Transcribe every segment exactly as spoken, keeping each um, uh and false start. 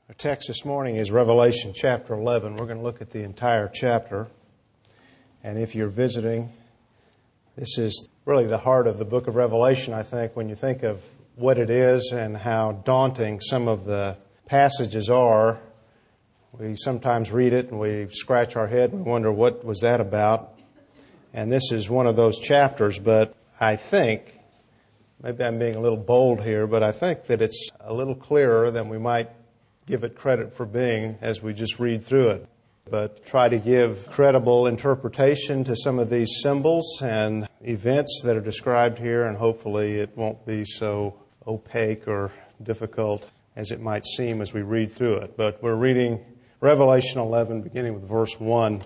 Our text this morning is Revelation chapter eleven. We're going to look at the entire chapter. And if you're visiting, this is really the heart of the book of Revelation, I think, when you think of what it is and how daunting some of the passages are. We sometimes read it and we scratch our head and wonder what was that about. And this is one of those chapters, but I think, maybe I'm being a little bold here, but I think that it's a little clearer than we might give it credit for being as we just read through it. But try to give credible interpretation to some of these symbols and events that are described here, and hopefully it won't be so opaque or difficult as it might seem as we read through it. But we're reading Revelation eleven, beginning with verse one.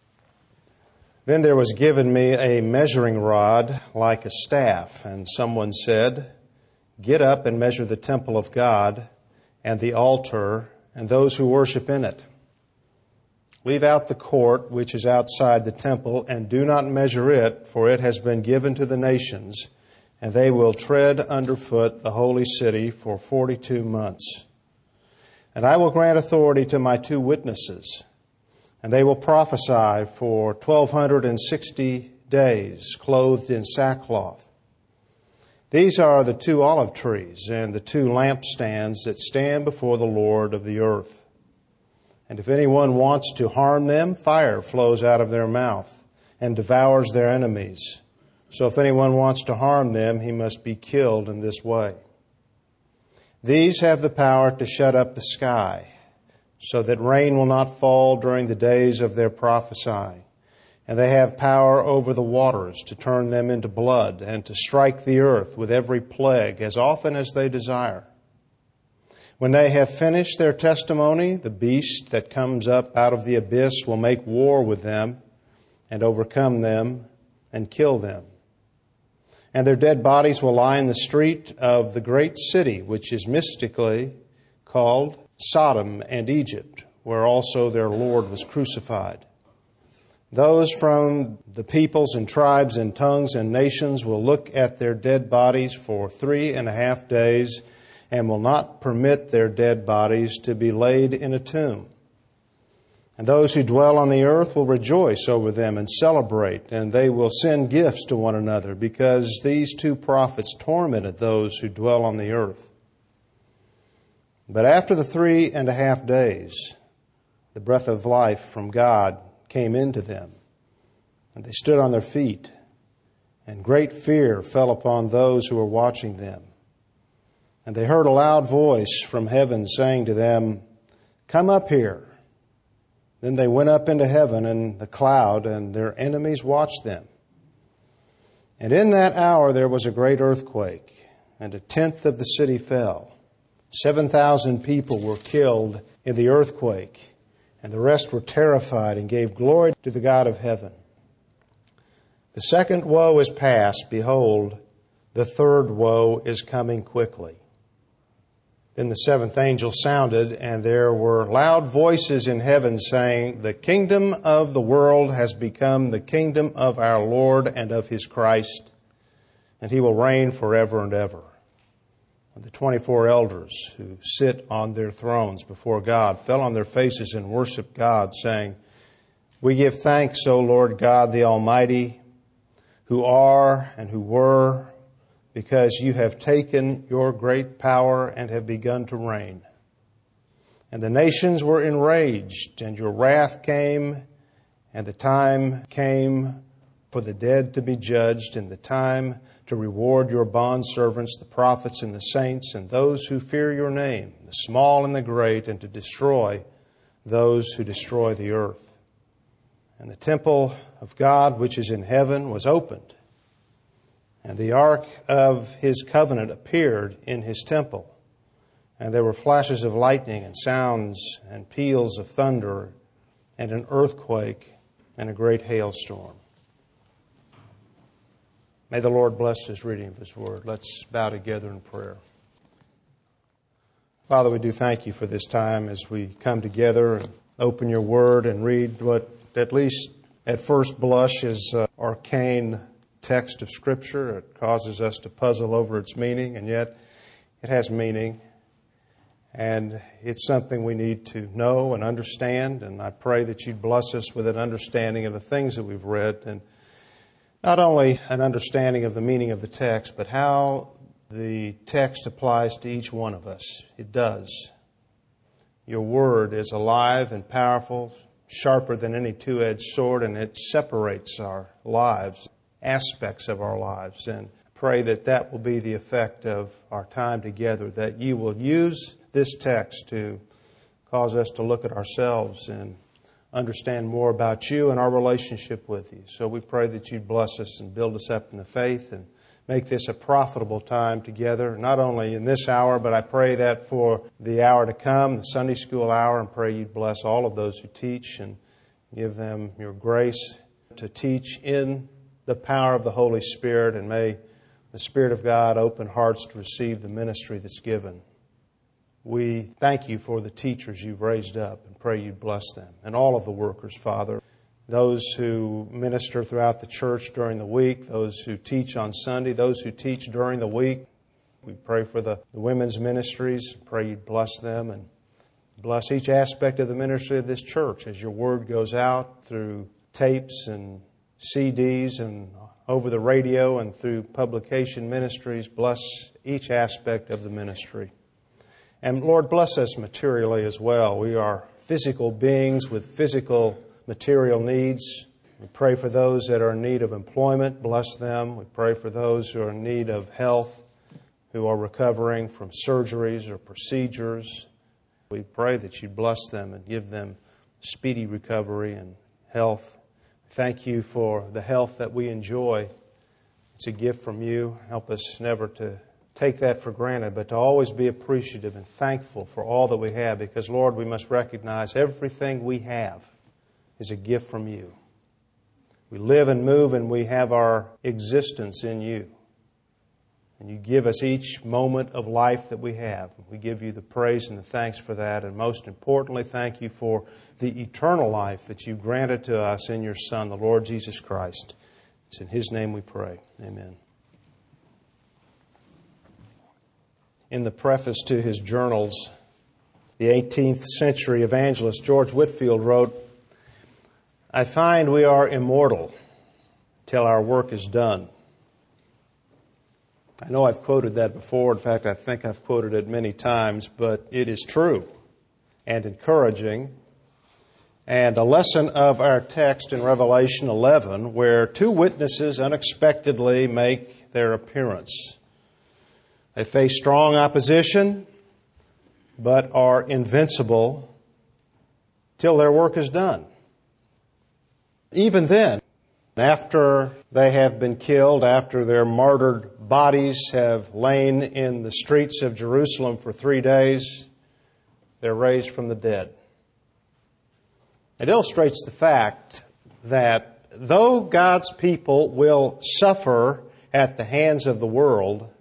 Then there was given me a measuring rod like a staff, and someone said, "Get up and measure the temple of God, and the altar, and those who worship in it. Leave out the court which is outside the temple, and do not measure it, for it has been given to the nations, and they will tread underfoot the holy city for forty-two months. And I will grant authority to my two witnesses, and they will prophesy for twelve hundred and sixty days, clothed in sackcloth. These are the two olive trees and the two lampstands that stand before the Lord of the earth. And if anyone wants to harm them, fire flows out of their mouth and devours their enemies. So if anyone wants to harm them, he must be killed in this way. These have the power to shut up the sky, so that rain will not fall during the days of their prophesying. And they have power over the waters to turn them into blood and to strike the earth with every plague as often as they desire. When they have finished their testimony, the beast that comes up out of the abyss will make war with them and overcome them and kill them. And their dead bodies will lie in the street of the great city, which is mystically called Sodom and Egypt, where also their Lord was crucified. Those from the peoples and tribes and tongues and nations will look at their dead bodies for three and a half days and will not permit their dead bodies to be laid in a tomb. And those who dwell on the earth will rejoice over them and celebrate, and they will send gifts to one another, because these two prophets tormented those who dwell on the earth. But after the three and a half days, the breath of life from God came into them, and they stood on their feet, and great fear fell upon those who were watching them. And they heard a loud voice from heaven saying to them, "Come up here." Then they went up into heaven in the cloud, and their enemies watched them. And in that hour there was a great earthquake, and a tenth of the city fell. Seven thousand people were killed in the earthquake, and the rest were terrified and gave glory to the God of heaven. The second woe is past. Behold, the third woe is coming quickly. Then the seventh angel sounded, and there were loud voices in heaven saying, "The kingdom of the world has become the kingdom of our Lord and of his Christ, and he will reign forever and ever." And the twenty-four elders who sit on their thrones before God fell on their faces and worshiped God, saying, "We give thanks, O Lord God the Almighty, who are and who were, because you have taken your great power and have begun to reign. And the nations were enraged, and your wrath came, and the time came for the dead to be judged, and the time to reward your bondservants, the prophets and the saints, and those who fear your name, the small and the great, and to destroy those who destroy the earth. And the temple of God, which is in heaven, was opened, and the ark of his covenant appeared in his temple. And there were flashes of lightning and sounds and peals of thunder and an earthquake and a great hailstorm. May the Lord bless His reading of His Word. Let's bow together in prayer. Father, we do thank You for this time as we come together and open Your Word and read what, at least at first blush, is an arcane text of Scripture. It causes us to puzzle over its meaning, and yet it has meaning. And it's something we need to know and understand, and I pray that you'd bless us with an understanding of the things that we've read, and not only an understanding of the meaning of the text, but how the text applies to each one of us. It does. Your Word is alive and powerful, sharper than any two-edged sword, and it separates our lives, aspects of our lives. And pray that that will be the effect of our time together, that you will use this text to cause us to look at ourselves and understand more about you and our relationship with you. So we pray that you'd bless us and build us up in the faith and make this a profitable time together, not only in this hour, but I pray that for the hour to come, the Sunday school hour, and pray you'd bless all of those who teach and give them your grace to teach in the power of the Holy Spirit, and may the Spirit of God open hearts to receive the ministry that's given. We thank you for the teachers you've raised up and pray you'd bless them, and all of the workers, Father. Those who minister throughout the church during the week, those who teach on Sunday, those who teach during the week. We pray for the, the women's ministries. Pray you'd bless them and bless each aspect of the ministry of this church as your word goes out through tapes and C Ds and over the radio and through publication ministries. Bless each aspect of the ministry. And Lord, bless us materially as well. We are physical beings with physical material needs. We pray for those that are in need of employment. Bless them. We pray for those who are in need of health, who are recovering from surgeries or procedures. We pray that you bless them and give them speedy recovery and health. Thank you for the health that we enjoy. It's a gift from you. Help us never to take that for granted, but to always be appreciative and thankful for all that we have, because, Lord, we must recognize everything we have is a gift from you. We live and move and we have our existence in you. And you give us each moment of life that we have. We give you the praise and the thanks for that. And most importantly, thank you for the eternal life that you granted to us in your Son, the Lord Jesus Christ. It's in His name we pray. Amen. In the preface to his journals, the eighteenth century evangelist George Whitefield wrote, "I find we are immortal till our work is done." I know I've quoted that before. In fact, I think I've quoted it many times, but it is true and encouraging. And a lesson of our text in Revelation eleven, where two witnesses unexpectedly make their appearance. They face strong opposition, but are invincible till their work is done. Even then, after they have been killed, after their martyred bodies have lain in the streets of Jerusalem for three days, they're raised from the dead. It illustrates the fact that though God's people will suffer at the hands of the world,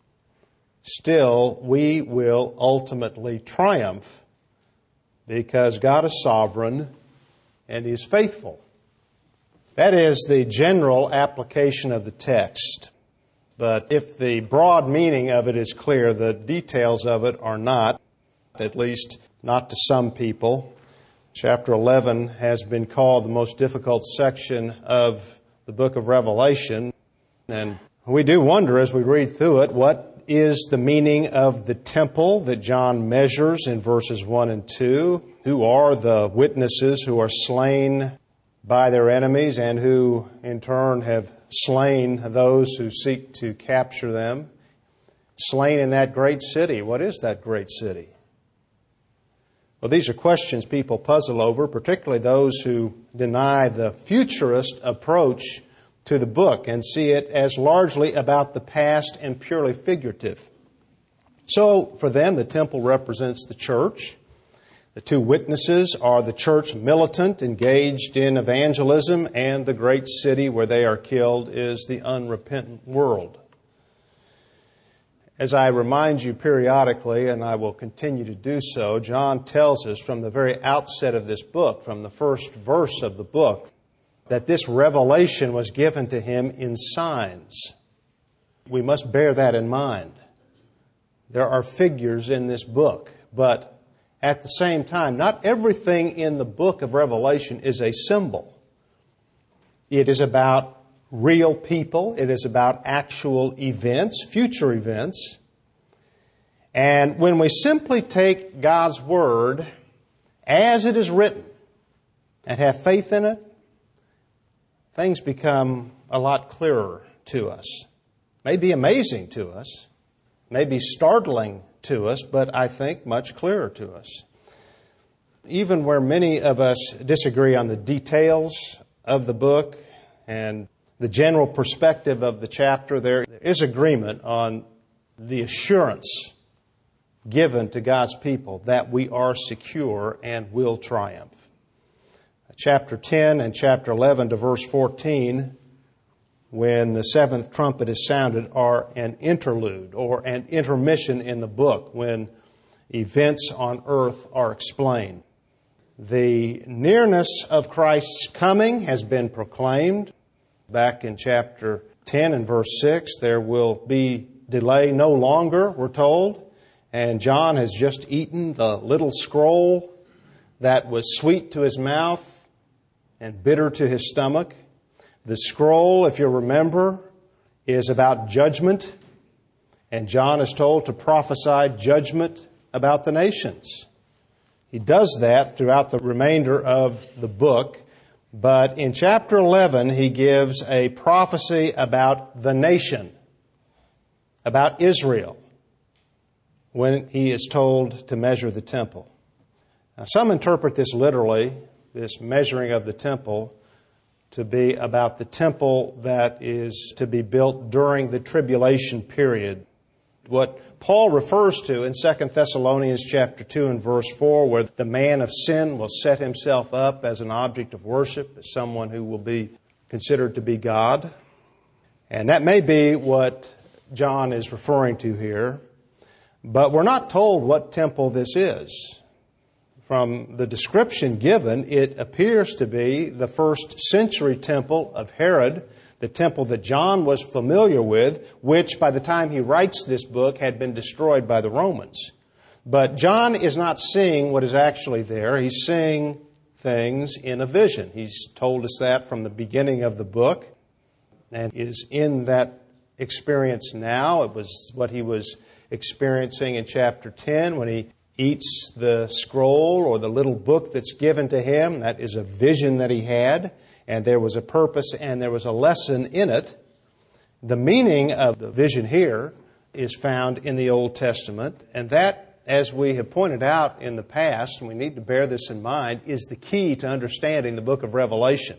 still we will ultimately triumph because God is sovereign and He is faithful. That is the general application of the text. But if the broad meaning of it is clear, the details of it are not, at least not to some people. Chapter eleven has been called the most difficult section of the book of Revelation. And we do wonder as we read through it, what is the meaning of the temple that John measures in verses one and two? Who are the witnesses who are slain by their enemies and who in turn have slain those who seek to capture them? Slain in that great city. What is that great city? Well, these are questions people puzzle over, particularly those who deny the futurist approach to the book and see it as largely about the past and purely figurative. So, for them, the temple represents the church. The two witnesses are the church militant engaged in evangelism, and the great city where they are killed is the unrepentant world. As I remind you periodically, and I will continue to do so, John tells us from the very outset of this book, from the first verse of the book, that this revelation was given to him in signs. We must bear that in mind. There are figures in this book, But at the same time, not everything in the book of Revelation is a symbol. It is about real people. It is about actual events, future events. And when we simply take God's Word as it is written and have faith in it, things become a lot clearer to us. May be amazing to us, may be startling to us, but I think much clearer to us. Even where many of us disagree on the details of the book and the general perspective of the chapter, there is agreement on the assurance given to God's people that we are secure and will triumph. Chapter ten and chapter eleven to verse fourteen, when the seventh trumpet is sounded, are an interlude or an intermission in the book when events on earth are explained. The nearness of Christ's coming has been proclaimed. Back in chapter ten and verse six, there will be delay no longer, we're told. And John has just eaten the little scroll that was sweet to his mouth and bitter to his stomach. The scroll, if you remember, is about judgment. And John is told to prophesy judgment about the nations. He does that throughout the remainder of the book. But in chapter eleven, he gives a prophecy about the nation, about Israel, when he is told to measure the temple. Now, some interpret this literally, this measuring of the temple, to be about the temple that is to be built during the tribulation period. What Paul refers to in Second Thessalonians chapter two and verse four, where the man of sin will set himself up as an object of worship, as someone who will be considered to be God. And that may be what John is referring to here. But we're not told what temple this is. From the description given, it appears to be the first century temple of Herod, the temple that John was familiar with, which by the time he writes this book had been destroyed by the Romans. But John is not seeing what is actually there. He's seeing things in a vision. He's told us that from the beginning of the book and is in that experience now. It was what he was experiencing in chapter ten when he eats the scroll or the little book that's given to him. That is a vision that he had, and there was a purpose and there was a lesson in it. The meaning of the vision here is found in the Old Testament, and that, as we have pointed out in the past, and we need to bear this in mind, is the key to understanding the book of Revelation.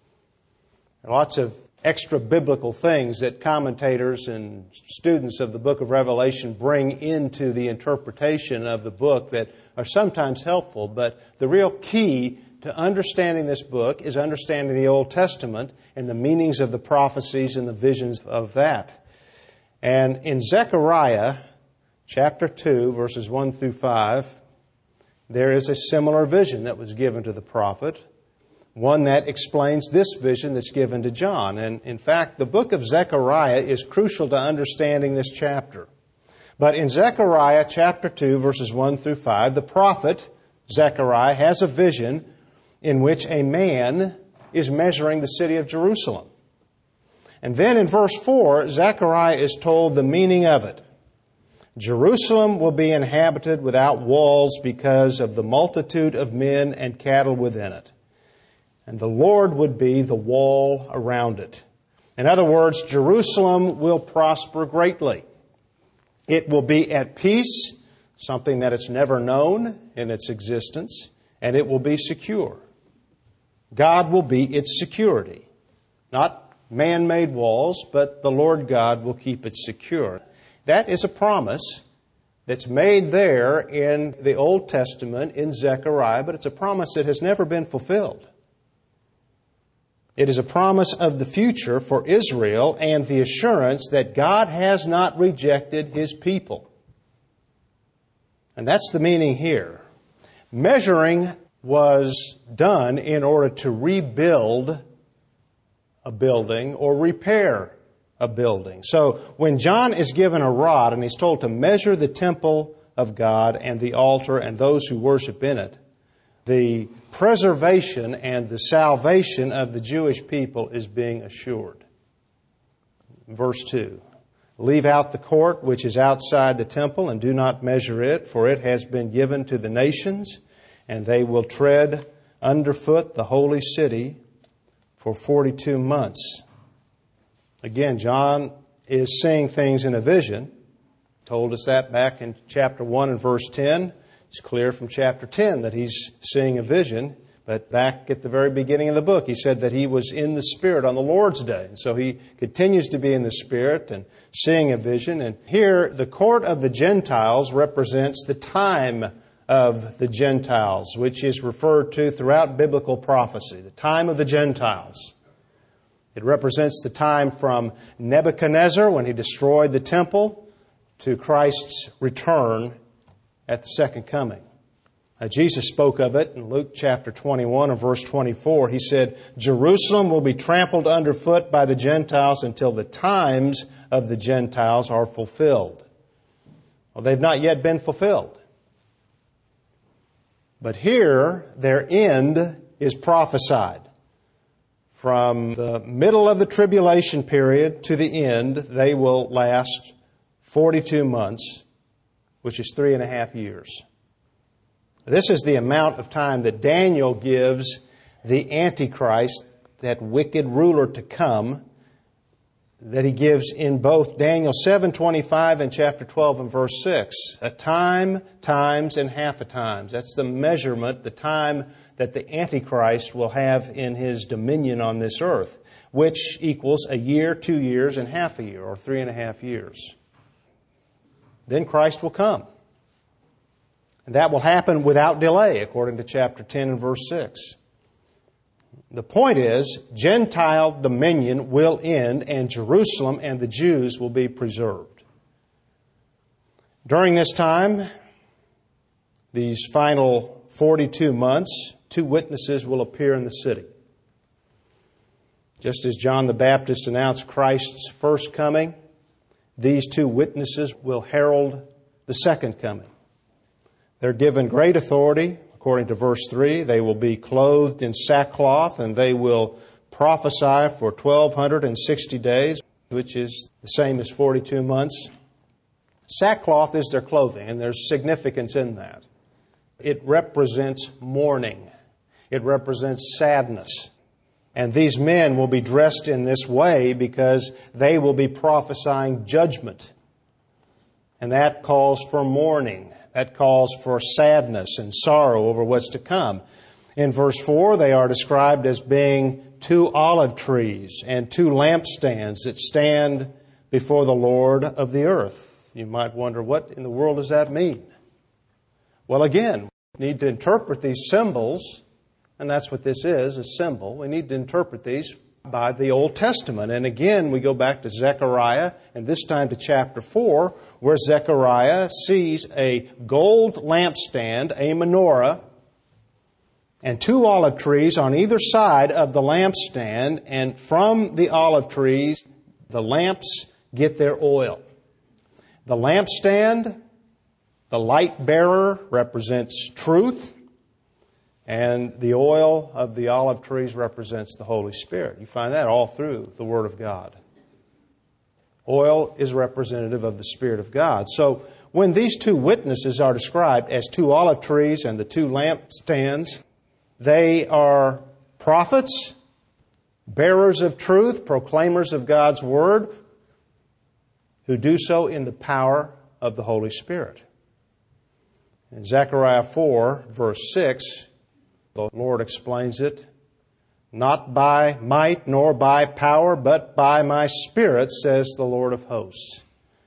There are lots of extra biblical things that commentators and students of the book of Revelation bring into the interpretation of the book that are sometimes helpful, but the real key to understanding this book is understanding the Old Testament and the meanings of the prophecies and the visions of that. And in Zechariah chapter two, verses one through five, there is a similar vision that was given to the prophet, one that explains this vision that's given to John. And in fact, the book of Zechariah is crucial to understanding this chapter. But in Zechariah chapter two, verses one through five, the prophet Zechariah has a vision in which a man is measuring the city of Jerusalem. And then in verse four, Zechariah is told the meaning of it. Jerusalem will be inhabited without walls because of the multitude of men and cattle within it. And the Lord would be the wall around it. In other words, Jerusalem will prosper greatly. It will be at peace, something that it's never known in its existence, and it will be secure. God will be its security. Not man-made walls, but the Lord God will keep it secure. That is a promise that's made there in the Old Testament in Zechariah, but it's a promise that has never been fulfilled. It is a promise of the future for Israel and the assurance that God has not rejected His people. And that's the meaning here. Measuring was done in order to rebuild a building or repair a building. So when John is given a rod and he's told to measure the temple of God and the altar and those who worship in it, the preservation and the salvation of the Jewish people is being assured. Verse two, leave out the court which is outside the temple and do not measure it, for it has been given to the nations, and they will tread underfoot the holy city for forty-two months. Again, John is seeing things in a vision. Told us that back in chapter one and verse ten. It's clear from chapter ten that he's seeing a vision. But back at the very beginning of the book, he said that he was in the Spirit on the Lord's day. And so he continues to be in the Spirit and seeing a vision. And here, the court of the Gentiles represents the time of the Gentiles, which is referred to throughout biblical prophecy, the time of the Gentiles. It represents the time from Nebuchadnezzar, when he destroyed the temple, to Christ's return at the second coming. Now, Jesus spoke of it in Luke chapter twenty-one and verse twenty-four. He said, Jerusalem will be trampled underfoot by the Gentiles until the times of the Gentiles are fulfilled. Well, they've not yet been fulfilled. But here, their end is prophesied. From the middle of the tribulation period to the end, they will last forty-two months, which is three and a half years. This is the amount of time that Daniel gives the Antichrist, that wicked ruler to come, that he gives in both Daniel seven twenty-five and chapter twelve and verse six. A time, times, and half a times. That's the measurement, the time that the Antichrist will have in his dominion on this earth, which equals a year, two years, and half a year, or three and a half years. Then Christ will come. And that will happen without delay, according to chapter ten and verse six. The point is, Gentile dominion will end, and Jerusalem and the Jews will be preserved. During this time, these final forty-two months, two witnesses will appear in the city. Just as John the Baptist announced Christ's first coming, these two witnesses will herald the second coming. They're given great authority. According to verse three, they will be clothed in sackcloth and they will prophesy for twelve sixty days, which is the same as forty-two months. Sackcloth is their clothing, and there's significance in that. It represents mourning. It represents sadness. And these men will be dressed in this way because they will be prophesying judgment. And that calls for mourning. That calls for sadness and sorrow over what's to come. In verse four, they are described as being two olive trees and two lampstands that stand before the Lord of the earth. You might wonder, what in the world does that mean? Well, again, we need to interpret these symbols, and that's what this is, a symbol. We need to interpret these by the Old Testament. And again, we go back to Zechariah, and this time to chapter four, where Zechariah sees a gold lampstand, a menorah, and two olive trees on either side of the lampstand, and from the olive trees, the lamps get their oil. The lampstand, the light bearer, represents truth, and the oil of the olive trees represents the Holy Spirit. You find that all through the Word of God. Oil is representative of the Spirit of God. So when these two witnesses are described as two olive trees and the two lampstands, they are prophets, bearers of truth, proclaimers of God's Word, who do so in the power of the Holy Spirit. In Zechariah four, verse six, the Lord explains it, not by might nor by power, but by my Spirit, says the Lord of hosts.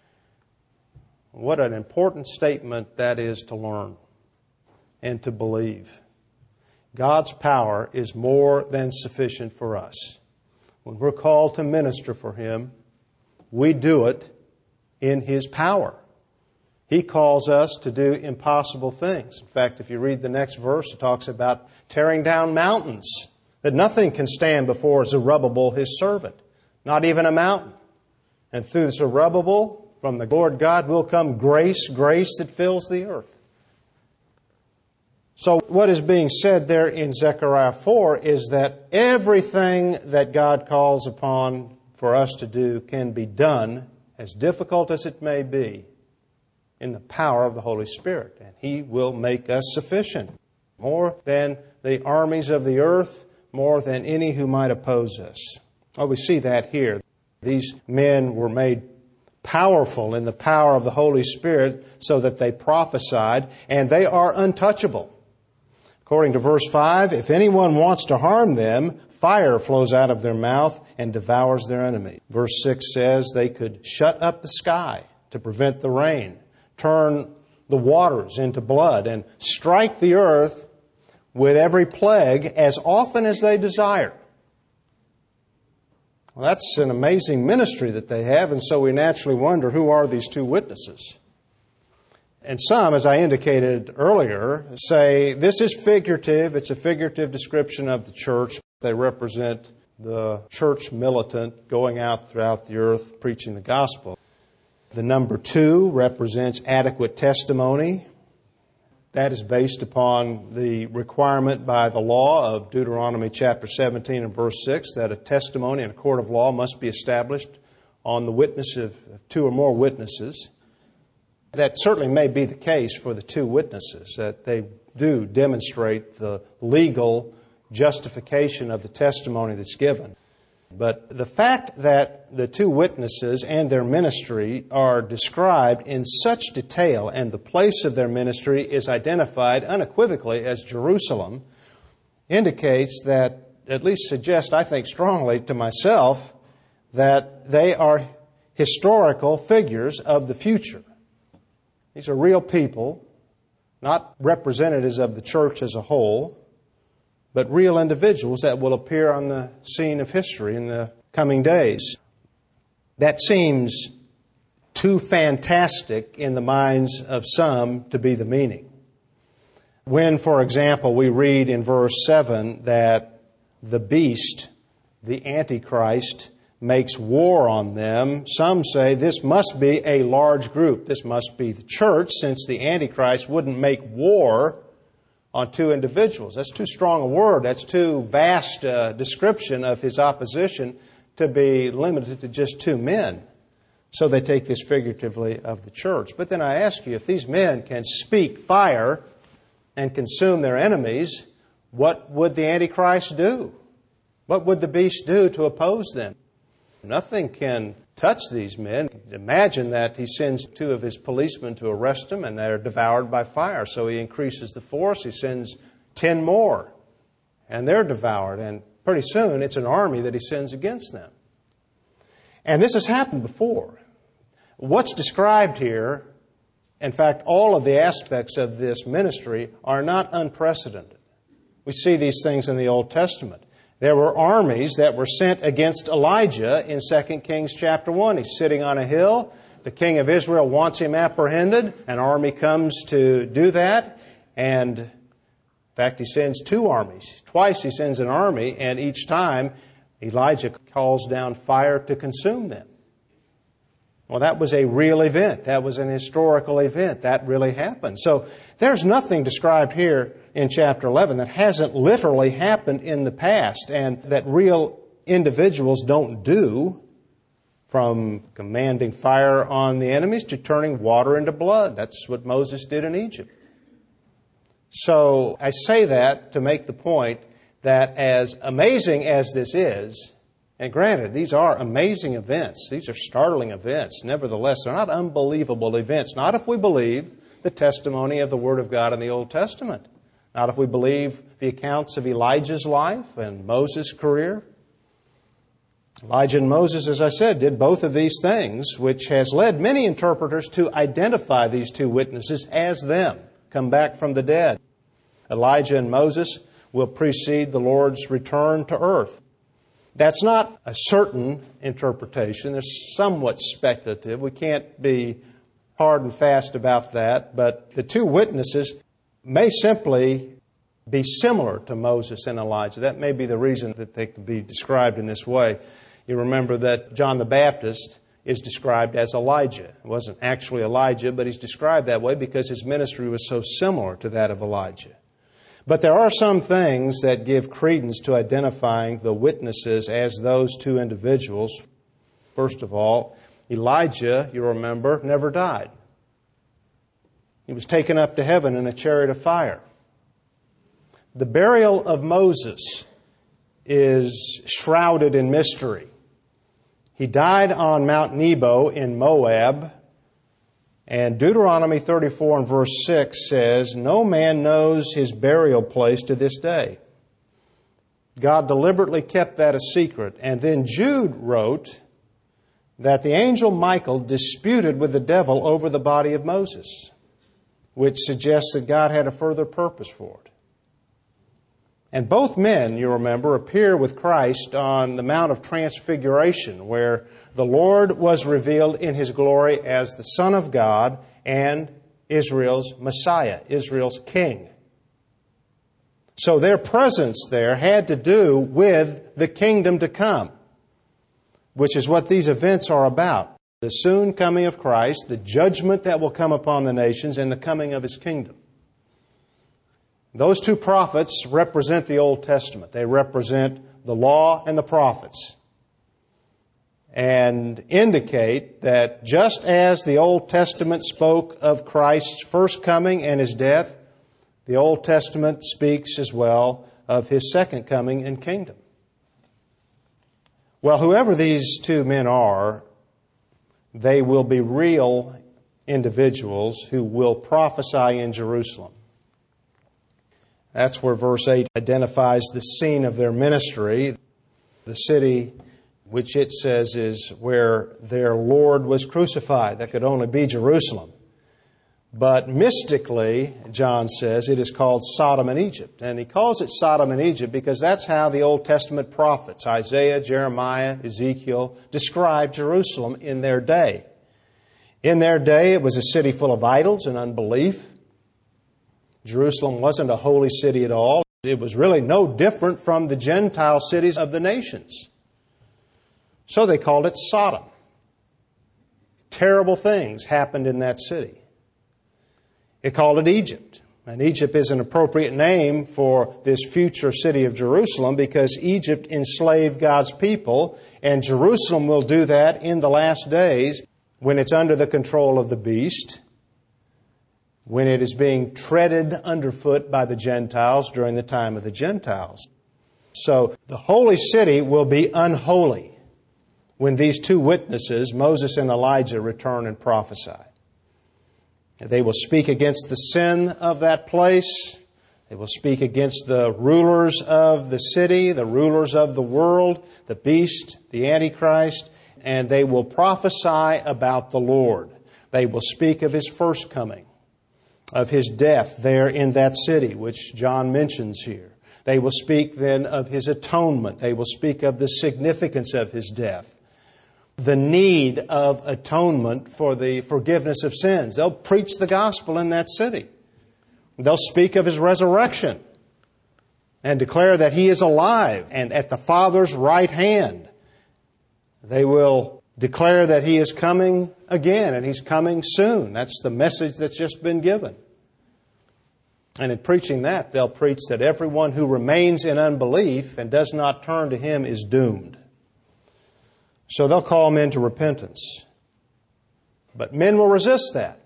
What an important statement that is to learn and to believe. God's power is more than sufficient for us. When we're called to minister for Him, we do it in His power. He calls us to do impossible things. In fact, if you read the next verse, it talks about tearing down mountains, that nothing can stand before Zerubbabel, His servant, not even a mountain. And through Zerubbabel, From the Lord God will come grace, grace that fills the earth. So what is being said there in Zechariah four is that everything that God calls upon for us to do can be done, as difficult as it may be, in the power of the Holy Spirit. And He will make us sufficient, more than the armies of the earth, more than any who might oppose us. Oh, we see that here. These men were made powerful in the power of the Holy Spirit so that they prophesied, and they are untouchable. According to verse five, if anyone wants to harm them, fire flows out of their mouth and devours their enemy. Verse six says they could shut up the sky to prevent the rain, turn the waters into blood, and strike the earth with every plague as often as they desire. Well, that's an amazing ministry that they have, and so we naturally wonder, who are these two witnesses? And some, as I indicated earlier, say this is figurative. It's a figurative description of the church. They represent the church militant going out throughout the earth preaching the gospel. The number two represents adequate testimony. That is based upon the requirement by the law of Deuteronomy chapter seventeen and verse six that a testimony in a court of law must be established on the witness of two or more witnesses. That certainly may be the case for the two witnesses, that they do demonstrate the legal justification of the testimony that's given. But the fact that the two witnesses and their ministry are described in such detail and the place of their ministry is identified unequivocally as Jerusalem indicates that, at least suggests, I think strongly to myself, that they are historical figures of the future. These are real people, not representatives of the church as a whole, but real individuals that will appear on the scene of history in the coming days. That seems too fantastic in the minds of some to be the meaning. When, for example, we read in verse seven that the beast, the Antichrist, makes war on them, some say this must be a large group. This must be the church, since the Antichrist wouldn't make war on two individuals. That's too strong a word. That's too vast a description of his opposition to be limited to just two men. So they take this figuratively of the church. But then I ask you, if these men can speak fire and consume their enemies, what would the Antichrist do? What would the beast do to oppose them? Nothing can touch these men. Imagine that he sends two of his policemen to arrest them and they're devoured by fire. So he increases the force. He sends ten more and they're devoured. And pretty soon it's an army that he sends against them. And this has happened before. What's described here, in fact, all of the aspects of this ministry are not unprecedented. We see these things in the Old Testament. There were armies that were sent against Elijah in Second Kings chapter one. He's sitting on a hill. The king of Israel wants him apprehended. An army comes to do that. And in fact, he sends two armies. Twice he sends an army, and each time Elijah calls down fire to consume them. Well, that was a real event. That was an historical event. That really happened. So there's nothing described here in chapter eleven that hasn't literally happened in the past and that real individuals don't do, from commanding fire on the enemies to turning water into blood. That's what Moses did in Egypt. So I say that to make the point that as amazing as this is, and granted, these are amazing events. These are startling events. Nevertheless, they're not unbelievable events. Not if we believe the testimony of the Word of God in the Old Testament. Not if we believe the accounts of Elijah's life and Moses' career. Elijah and Moses, as I said, did both of these things, which has led many interpreters to identify these two witnesses as them, come back from the dead. Elijah and Moses will precede the Lord's return to earth. That's not a certain interpretation. It's somewhat speculative. We can't be hard and fast about that. But the two witnesses may simply be similar to Moses and Elijah. That may be the reason that they can be described in this way. You remember that John the Baptist is described as Elijah. It wasn't actually Elijah, but he's described that way because his ministry was so similar to that of Elijah. But there are some things that give credence to identifying the witnesses as those two individuals. First of all, Elijah, you remember, never died. He was taken up to heaven in a chariot of fire. The burial of Moses is shrouded in mystery. He died on Mount Nebo in Moab, and Deuteronomy thirty-four and verse six says, "No man knows his burial place to this day." God deliberately kept that a secret. And then Jude wrote that the angel Michael disputed with the devil over the body of Moses, which suggests that God had a further purpose for it. And both men, you remember, appear with Christ on the Mount of Transfiguration, where the Lord was revealed in His glory as the Son of God and Israel's Messiah, Israel's King. So their presence there had to do with the kingdom to come, which is what these events are about. The soon coming of Christ, the judgment that will come upon the nations, and the coming of His kingdom. Those two prophets represent the Old Testament. They represent the law and the prophets, and indicate that just as the Old Testament spoke of Christ's first coming and His death, the Old Testament speaks as well of His second coming and kingdom. Well, whoever these two men are, they will be real individuals who will prophesy in Jerusalem. That's where verse eight identifies the scene of their ministry, the city which it says is where their Lord was crucified. That could only be Jerusalem. But mystically, John says, it is called Sodom and Egypt. And he calls it Sodom and Egypt because that's how the Old Testament prophets, Isaiah, Jeremiah, Ezekiel, described Jerusalem in their day. In their day, it was a city full of idols and unbelief. Jerusalem wasn't a holy city at all. It was really no different from the Gentile cities of the nations. So they called it Sodom. Terrible things happened in that city. They called it Egypt. And Egypt is an appropriate name for this future city of Jerusalem because Egypt enslaved God's people, and Jerusalem will do that in the last days when it's under the control of the beast, when it is being treaded underfoot by the Gentiles during the time of the Gentiles. So the holy city will be unholy when these two witnesses, Moses and Elijah, return and prophesy. They will speak against the sin of that place. They will speak against the rulers of the city, the rulers of the world, the beast, the Antichrist, and they will prophesy about the Lord. They will speak of His first coming, of His death there in that city, which John mentions here. They will speak then of His atonement. They will speak of the significance of His death, the need of atonement for the forgiveness of sins. They'll preach the gospel in that city. They'll speak of His resurrection and declare that He is alive and at the Father's right hand. They will declare that He is coming again and He's coming soon. That's the message that's just been given. And in preaching that, they'll preach that everyone who remains in unbelief and does not turn to Him is doomed. So they'll call men to repentance. But men will resist that,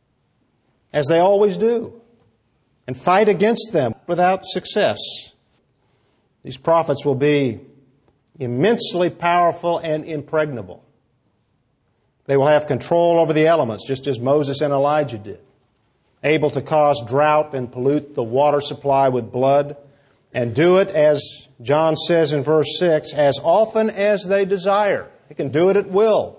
as they always do, and fight against them without success. These prophets will be immensely powerful and impregnable. They will have control over the elements, just as Moses and Elijah did, able to cause drought and pollute the water supply with blood, and do it, as John says in verse six, as often as they desire. They can do it at will.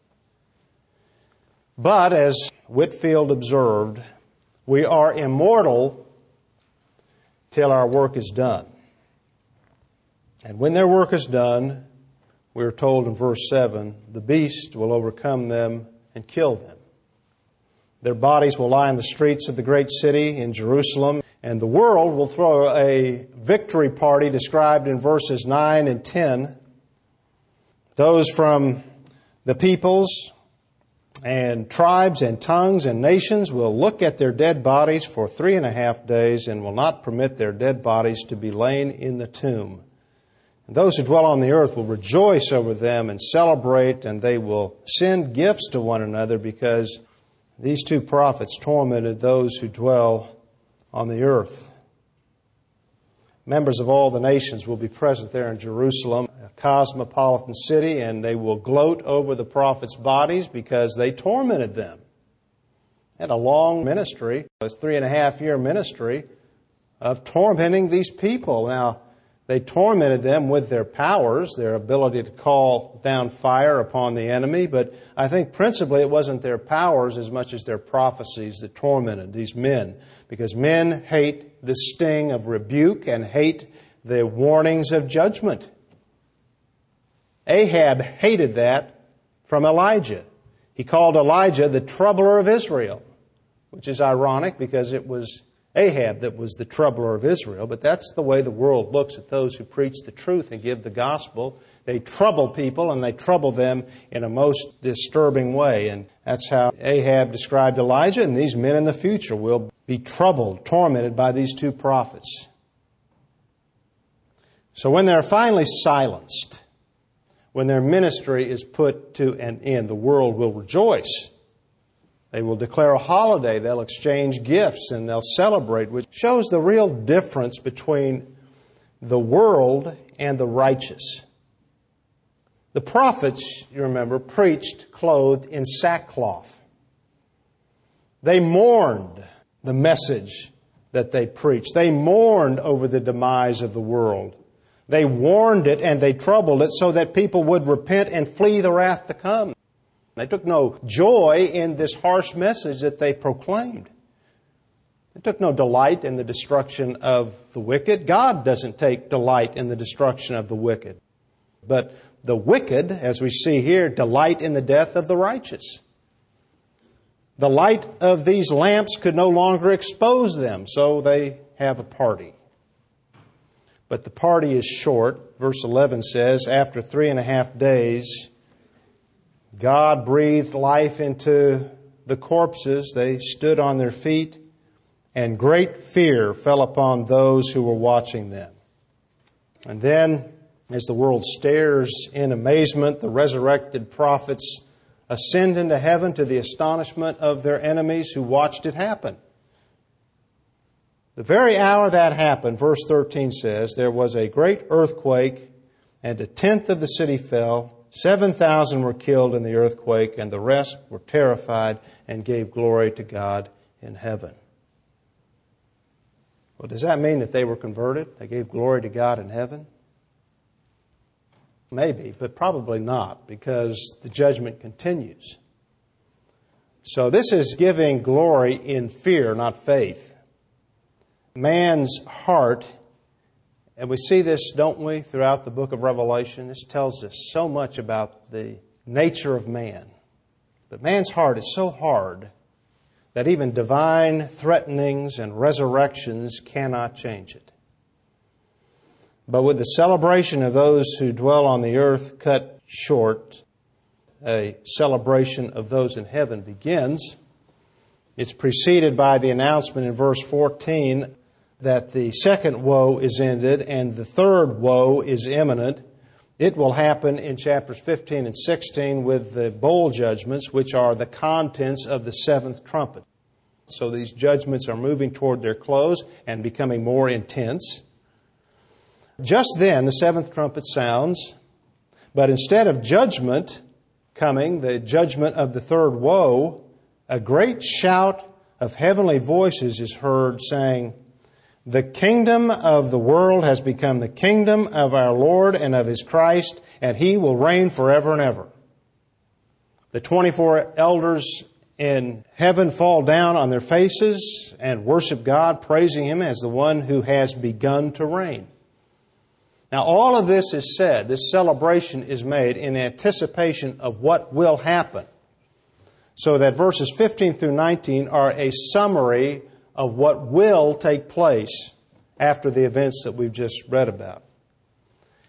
But, as Whitefield observed, we are immortal till our work is done. And when their work is done, we are told in verse seven, the beast will overcome them and kill them. Their bodies will lie in the streets of the great city in Jerusalem, and the world will throw a victory party described in verses nine and ten. Those from The peoples and tribes and tongues and nations will look at their dead bodies for three and a half days and will not permit their dead bodies to be lain in the tomb. And those who dwell on the earth will rejoice over them and celebrate, and they will send gifts to one another, because these two prophets tormented those who dwell on the earth. Members of all the nations will be present there in Jerusalem, a cosmopolitan city, and they will gloat over the prophets' bodies because they tormented them. They had a long ministry, a three and a half year ministry of tormenting these people. Now, they tormented them with their powers, their ability to call down fire upon the enemy, but I think principally it wasn't their powers as much as their prophecies that tormented these men, because men hate the sting of rebuke and hate the warnings of judgment. Ahab hated that from Elijah. He called Elijah the troubler of Israel, which is ironic because it was Ahab that was the troubler of Israel, but that's the way the world looks at those who preach the truth and give the gospel. They trouble people, and they trouble them in a most disturbing way. And that's how Ahab described Elijah, and these men in the future will be troubled, tormented by these two prophets. So when they're finally silenced, when their ministry is put to an end, the world will rejoice. They will declare a holiday, they'll exchange gifts, and they'll celebrate, which shows the real difference between the world and the righteous. The prophets, you remember, preached clothed in sackcloth. They mourned the message that they preached. They mourned over the demise of the world. They warned it and they troubled it so that people would repent and flee the wrath to come. They took no joy in this harsh message that they proclaimed. They took no delight in the destruction of the wicked. God doesn't take delight in the destruction of the wicked. But the wicked, as we see here, delight in the death of the righteous. The light of these lamps could no longer expose them, so they have a party. But the party is short. Verse eleven says, after three and a half days, God breathed life into the corpses. They stood on their feet, and great fear fell upon those who were watching them. And then, as the world stares in amazement, the resurrected prophets ascend into heaven to the astonishment of their enemies who watched it happen. The very hour that happened, verse thirteen says, there was a great earthquake, and a tenth of the city fell. Seven thousand were killed in the earthquake, and the rest were terrified and gave glory to God in heaven. Well, does that mean that they were converted? They gave glory to God in heaven? Maybe, but probably not, because the judgment continues. So this is giving glory in fear, not faith. Man's heart, and we see this, don't we, throughout the book of Revelation. This tells us so much about the nature of man. But man's heart is so hard that even divine threatenings and resurrections cannot change it. But with the celebration of those who dwell on the earth cut short, a celebration of those in heaven begins. It's preceded by the announcement in verse fourteen that the second woe is ended and the third woe is imminent. It will happen in chapters fifteen and sixteen with the bowl judgments, which are the contents of the seventh trumpet. So these judgments are moving toward their close and becoming more intense. Just then, the seventh trumpet sounds, but instead of judgment coming, the judgment of the third woe, a great shout of heavenly voices is heard saying, "The kingdom of the world has become the kingdom of our Lord and of His Christ, and He will reign forever and ever." The twenty-four elders in heaven fall down on their faces and worship God, praising Him as the one who has begun to reign. Now, all of this is said, this celebration is made in anticipation of what will happen. So that verses fifteen through nineteen are a summary of what will take place after the events that we've just read about.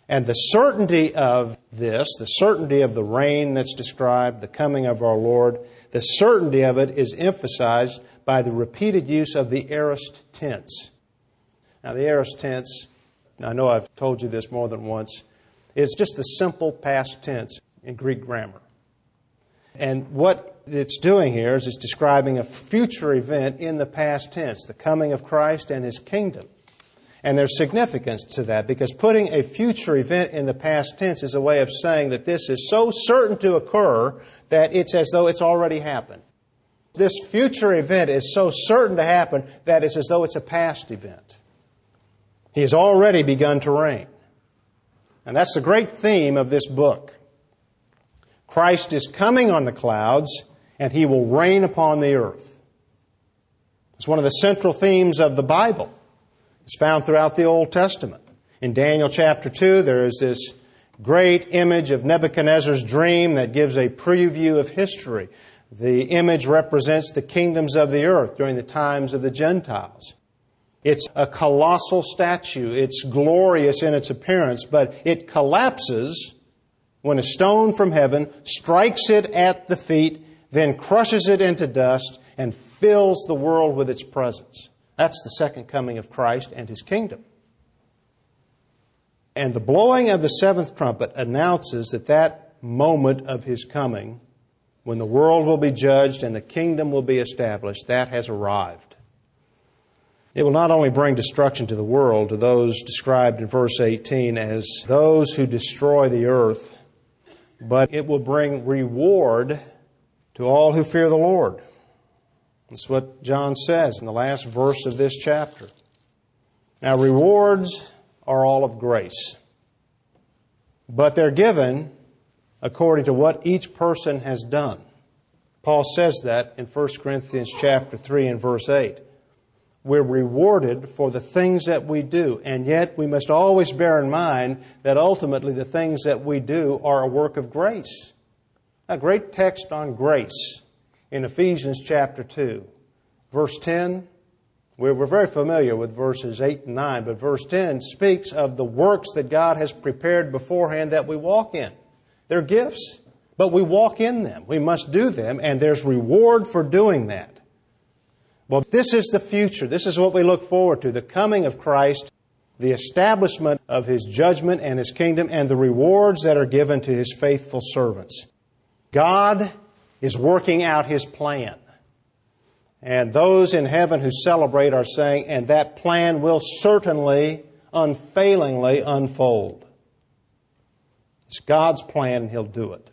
And the certainty of this, the certainty of the reign that's described, the coming of our Lord, the certainty of it is emphasized by the repeated use of the aorist tense. Now, the aorist tense, I know I've told you this more than once, is just the simple past tense in Greek grammar. And what it's doing here is it's describing a future event in the past tense, the coming of Christ and His kingdom. And there's significance to that, because putting a future event in the past tense is a way of saying that this is so certain to occur that it's as though it's already happened. This future event is so certain to happen that it's as though it's a past event. He has already begun to reign. And that's the great theme of this book. Christ is coming on the clouds, and He will reign upon the earth. It's one of the central themes of the Bible. It's found throughout the Old Testament. In Daniel chapter two, there is this great image of Nebuchadnezzar's dream that gives a preview of history. The image represents the kingdoms of the earth during the times of the Gentiles. It's a colossal statue. It's glorious in its appearance, but it collapses when a stone from heaven strikes it at the feet, then crushes it into dust, and fills the world with its presence. That's the second coming of Christ and His kingdom. And the blowing of the seventh trumpet announces that that moment of His coming, when the world will be judged and the kingdom will be established, that has arrived. It will not only bring destruction to the world, to those described in verse eighteen as those who destroy the earth, but it will bring reward to all who fear the Lord. That's what John says in the last verse of this chapter. Now, rewards are all of grace, but they're given according to what each person has done. Paul says that in First Corinthians chapter three and verse eight. We're rewarded for the things that we do, and yet we must always bear in mind that ultimately the things that we do are a work of grace. A great text on grace in Ephesians chapter two. Verse ten, we're very familiar with verses eight and nine, but verse ten speaks of the works that God has prepared beforehand that we walk in. They're gifts, but we walk in them. We must do them, and there's reward for doing that. Well, this is the future. This is what we look forward to, the coming of Christ, the establishment of His judgment and His kingdom, and the rewards that are given to His faithful servants. God is working out His plan. And those in heaven who celebrate are saying, and that plan will certainly, unfailingly unfold. It's God's plan, and He'll do it.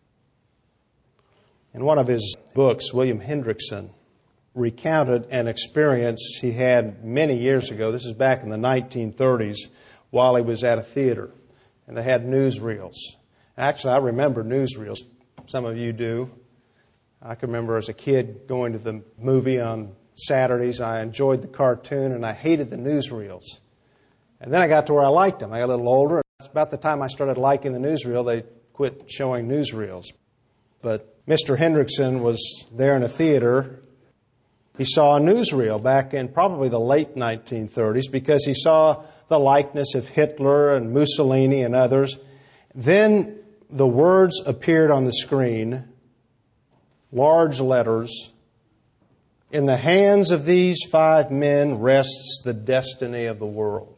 In one of his books, William Hendrickson recounted an experience he had many years ago. This is back in the nineteen thirties while he was at a theater. And they had newsreels. Actually, I remember newsreels. Some of you do. I can remember as a kid going to the movie on Saturdays. I enjoyed the cartoon and I hated the newsreels. And then I got to where I liked them. I got a little older. It's about the time I started liking the newsreel, they quit showing newsreels. But Mister Hendrickson was there in a theater. He saw a newsreel back in probably the late nineteen thirties because he saw the likeness of Hitler and Mussolini and others. Then the words appeared on the screen, large letters, "In the hands of these five men rests the destiny of the world."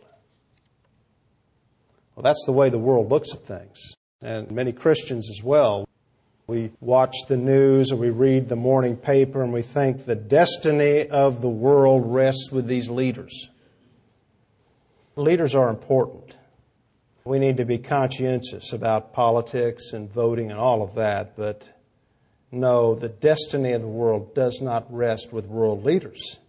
Well, that's the way the world looks at things, and many Christians as well. We watch the news or we read the morning paper and we think the destiny of the world rests with these leaders. Leaders are important. We need to be conscientious about politics and voting and all of that, but no, the destiny of the world does not rest with world leaders.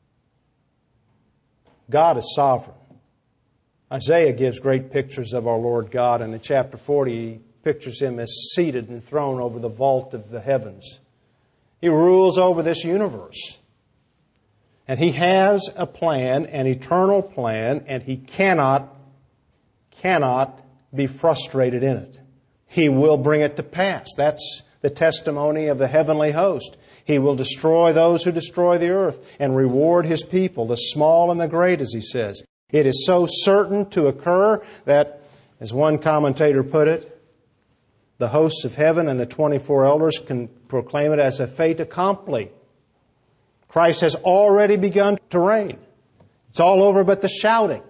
God is sovereign. Isaiah gives great pictures of our Lord God, and in chapter forty, he pictures Him as seated and throned over the vault of the heavens. He rules over this universe. And He has a plan, an eternal plan, and He cannot, cannot be frustrated in it. He will bring it to pass. That's the testimony of the heavenly host. He will destroy those who destroy the earth and reward His people, the small and the great, as He says. It is so certain to occur that As one commentator put it, the hosts of heaven and the twenty-four elders can proclaim it as a fait accompli. Christ has already begun to reign. It's all over but the shouting.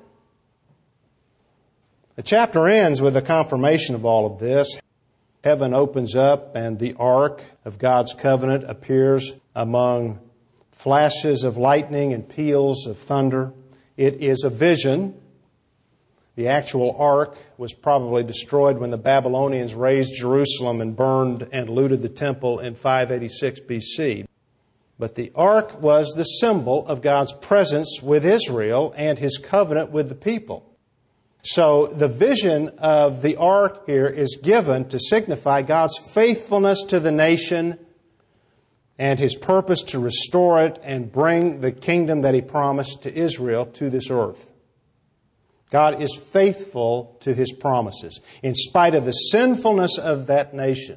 The chapter ends with a confirmation of all of this. Heaven opens up and the ark of God's covenant appears among flashes of lightning and peals of thunder. It is a vision. The actual ark was probably destroyed when the Babylonians razed Jerusalem and burned and looted the temple in five eighty-six B C. But the ark was the symbol of God's presence with Israel and His covenant with the people. So the vision of the ark here is given to signify God's faithfulness to the nation and His purpose to restore it and bring the kingdom that He promised to Israel to this earth. God is faithful to His promises in spite of the sinfulness of that nation.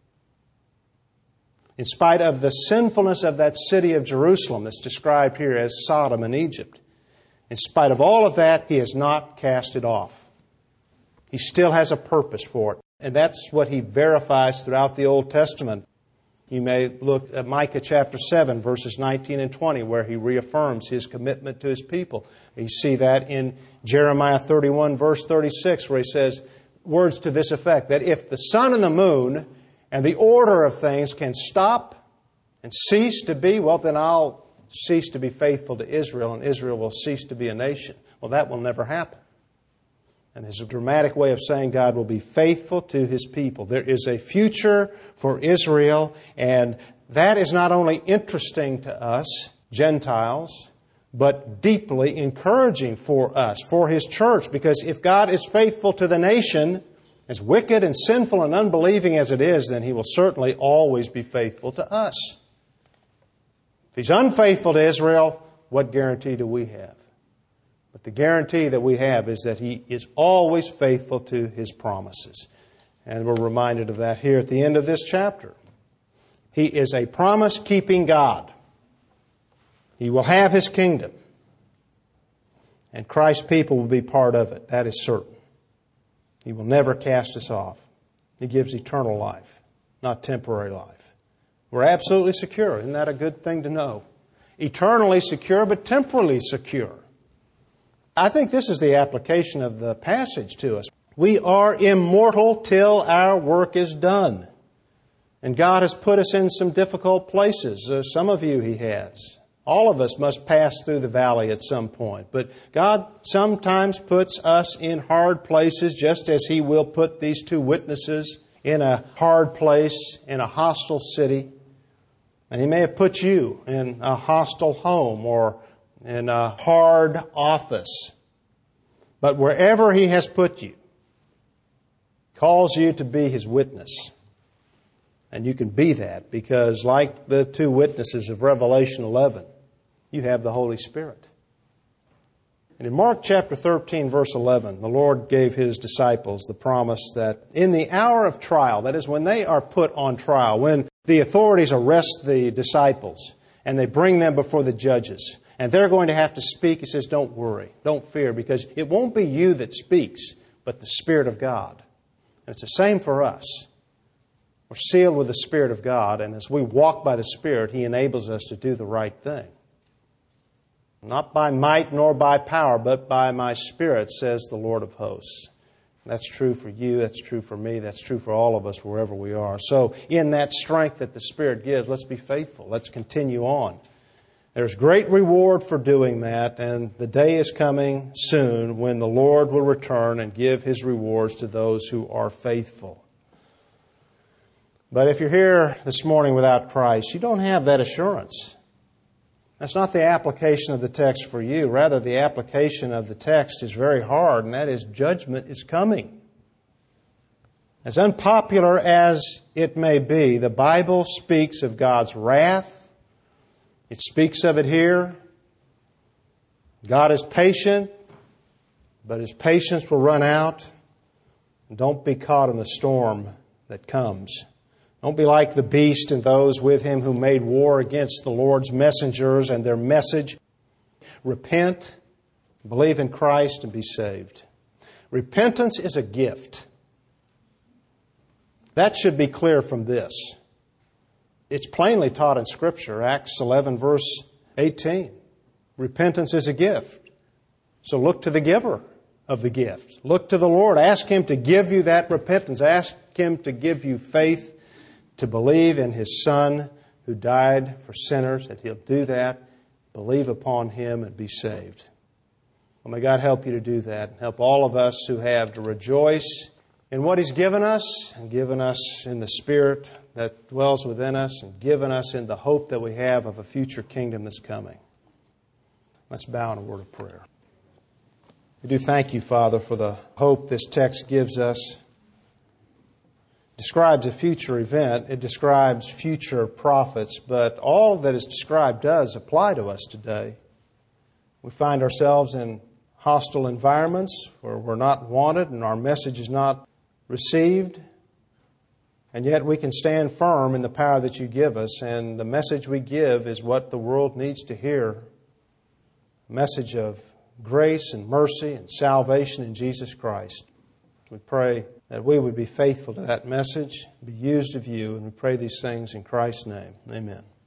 In spite of the sinfulness of that city of Jerusalem that's described here as Sodom and Egypt. In spite of all of that, He has not cast it off. He still has a purpose for it. And that's what He verifies throughout the Old Testament. You may look at Micah chapter seven, verses nineteen and twenty, where He reaffirms His commitment to His people. You see that in Jeremiah thirty-one, verse thirty-six, where He says words to this effect, that if the sun and the moon and the order of things can stop and cease to be, well, then I'll cease to be faithful to Israel, and Israel will cease to be a nation. Well, that will never happen. And there's a dramatic way of saying God will be faithful to His people. There is a future for Israel, and that is not only interesting to us, Gentiles, but deeply encouraging for us, for His church. Because if God is faithful to the nation, as wicked and sinful and unbelieving as it is, then He will certainly always be faithful to us. If He's unfaithful to Israel, what guarantee do we have? But the guarantee that we have is that He is always faithful to His promises. And we're reminded of that here at the end of this chapter. He is a promise-keeping God. He will have His kingdom. And Christ's people will be part of it. That is certain. He will never cast us off. He gives eternal life, not temporary life. We're absolutely secure. Isn't that a good thing to know? Eternally secure, but temporally secure. I think this is the application of the passage to us. We are immortal till our work is done. And God has put us in some difficult places. Uh, some of you He has. All of us must pass through the valley at some point. But God sometimes puts us in hard places, just as He will put these two witnesses in a hard place, in a hostile city. And He may have put you in a hostile home or in a hard office. But wherever He has put you, He calls you to be His witness. And you can be that because, like the two witnesses of Revelation eleven, you have the Holy Spirit. And in Mark chapter thirteen, verse eleven, the Lord gave His disciples the promise that in the hour of trial, that is when they are put on trial, when the authorities arrest the disciples and they bring them before the judges, and they're going to have to speak, He says, don't worry, don't fear, because it won't be you that speaks, but the Spirit of God. And it's the same for us. We're sealed with the Spirit of God, and as we walk by the Spirit, He enables us to do the right thing. Not by might nor by power, but by my Spirit, says the Lord of hosts. That's true for you, that's true for me, that's true for all of us wherever we are. So in that strength that the Spirit gives, let's be faithful. Let's continue on. There's great reward for doing that, and the day is coming soon when the Lord will return and give His rewards to those who are faithful. But if you're here this morning without Christ, you don't have that assurance. That's not the application of the text for you. Rather, the application of the text is very hard, and that is judgment is coming. As unpopular as it may be, the Bible speaks of God's wrath. It speaks of it here. God is patient, but His patience will run out. Don't be caught in the storm that comes. Don't be like the beast and those with him who made war against the Lord's messengers and their message. Repent, believe in Christ, and be saved. Repentance is a gift. That should be clear from this. It's plainly taught in Scripture, Acts eleven, verse eighteen. Repentance is a gift. So look to the giver of the gift. Look to the Lord. Ask Him to give you that repentance. Ask Him to give you faith to believe in His Son who died for sinners, that He'll do that. Believe upon Him and be saved. Well, may God help you to do that and help all of us who have to rejoice in what He's given us and given us in the Spirit that dwells within us and given us in the hope that we have of a future kingdom that's coming. Let's bow in a word of prayer. We do thank You, Father, for the hope this text gives us. It describes a future event. It describes future prophets, but all that is described does apply to us today. We find ourselves in hostile environments where we're not wanted and our message is not received. And yet we can stand firm in the power that You give us, and the message we give is what the world needs to hear. A message of grace and mercy and salvation in Jesus Christ. We pray that we would be faithful to that message, be used of You, and we pray these things in Christ's name. Amen.